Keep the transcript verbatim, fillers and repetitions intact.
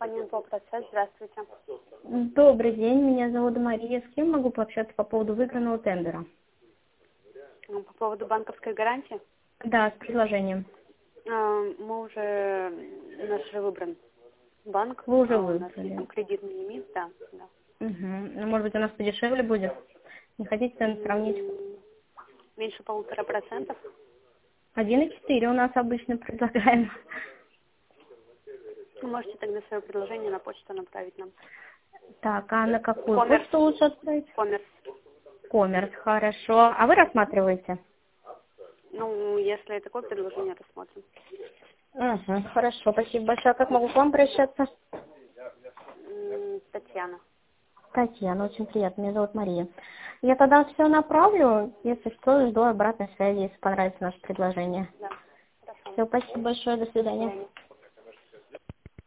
Компания «Инфопроцесс». Здравствуйте. Добрый день, меня зовут Мария. С кем могу пообщаться по поводу выигранного тендера? По поводу банковской гарантии. Да, с предложением. А, Мы уже, наш уже выбран банк. Вы уже а, У нас есть выбрали. там кредитный лимит, да. да. Угу. Ну, может быть, у нас подешевле будет? Не хотите цены сравнить? М, Меньше полутора процентов. Один и четыре у нас обычно предлагаем. Вы можете тогда свое предложение на почту направить нам. Так, а на какую Коммерс. почту лучше отправить? Коммерс. Коммерс, хорошо. А вы рассматриваете? Ну, если такое предложение, рассмотрим. Угу, хорошо, спасибо большое. А как могу к вам обращаться? М, Татьяна. Татьяна, очень приятно. Меня зовут Мария. Я тогда все направлю. Если что, жду обратной связи, если понравится наше предложение. Да. Хорошо. Все, спасибо большое. До До свидания. свидания.